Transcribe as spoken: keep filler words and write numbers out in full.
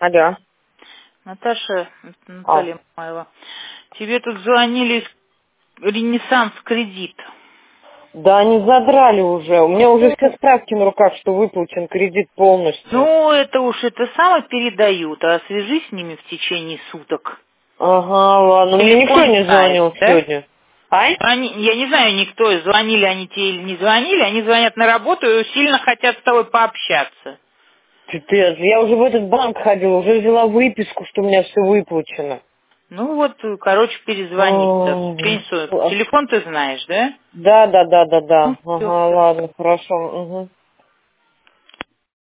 Алло. Наташа, А. Наталья Маева, тебе тут звонили из Ренессанс Кредит. Да они задрали уже. У меня уже все справки на руках, что выплачен кредит полностью. Ну, это уж это самое передают, а свяжись с ними в течение суток. Ага, ладно. Мне никто Телефон не знаешь, звонил да? сегодня. А? Они, я не знаю, никто, звонили они тебе или не звонили, они звонят на работу и сильно хотят с тобой пообщаться. Пипец, я уже в этот банк ходила, уже взяла выписку, что у меня все выплачено. Ну вот, короче, перезвониться. Ой. Пенсию. Телефон ты знаешь, да? Да, да, да, да, Ну, да. все, Ага, ладно, хорошо. Угу.